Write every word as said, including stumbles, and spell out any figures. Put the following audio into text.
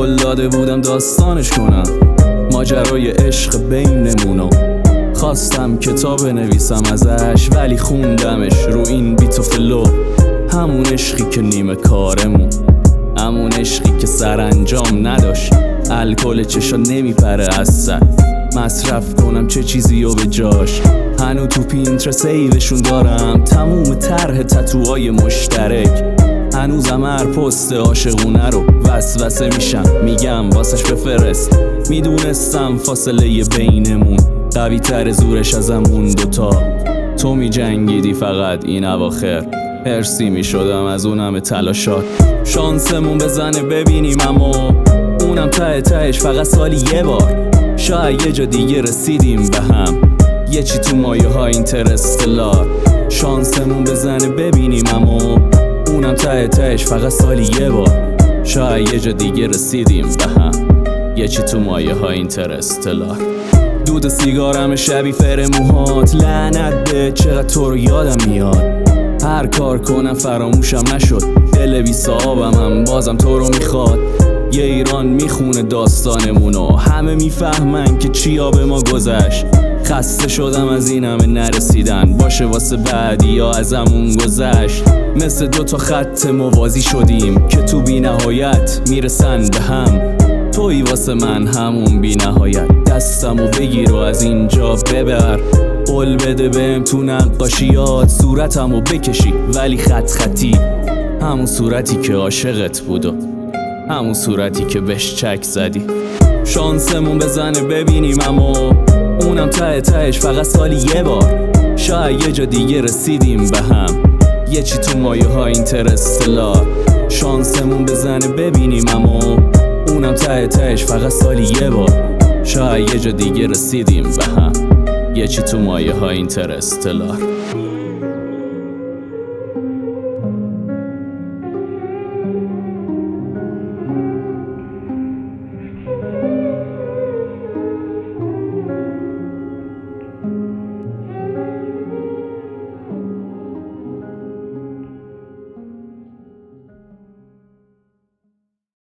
قول داده بودم داستانش کنم ماجرای عشق بینمونو. خواستم کتاب نویسم ازش ولی خوندمش رو این بیت و فلو. همون عشقی که نیمه کارمون، همون عشقی که سرانجام نداشت. الکل چشا نمیپره از سر، مصرف کنم چه چیزی و به جاش. هنو تو پینتر سیوشون دارم تموم طرح تتوهای مشترک. هنوزم هر پست عاشقونه رو وسوسه میشم میگم واسش بفرست. میدونستم فاصله بینمون قوی تر زورش ازمون دوتا. تو می جنگیدی فقط این اواخر، هرسی می شدم از اون همه تلاشات. شانسمون بزنه ببینیم اما اونم ته تهش فقط سالی یه بار. شاید یه جا دیگه رسیدیم به هم، یه چی تو مایه ها اینترستلار. شانسمون بزنه ببینیم اما اونم ته تهش فقط سالی یه بار. شاید یه جا دیگه رسیدیم به هم، یه چی تو مایه ها اینترستلار. دود سیگارم شبی فر موهات، لعنت به چقدر تو رو یادم میاد. هر کار کنم فراموشم نشد، دل بی صاحبم هم بازم تو رو میخواد. یه ایران میخونه داستانمونو، همه میفهمن که چیا به ما گذشت. خسته شدم از این همه نرسیدن، باشه واسه بعدی یا ازمون گذشت. مثل دوتا خط موازی شدیم که تو بی نهایت میرسن به هم. توی واسه من همون بی نهایت، دستمو بگیر و از اینجا ببر. قول بده بهم تو نقاشیات صورتمو بکشی ولی خط خطی. همون صورتی که عاشقت بود و همون صورتی که بهش چک زدی. شانسمون بزنه ببینیم اما اونم ته تهش فقط سالی یه بار. شاید یه جا دیگه رسیدیم به هم، یه چی تو مایه ها اینترستلار. شانسمون بزنه ببینیم اما اونم ته تهش فقط سالی یه بار. شاید یه جا دیگه رسیدیم به هم، یه چی تو مایه ها اینترستلار.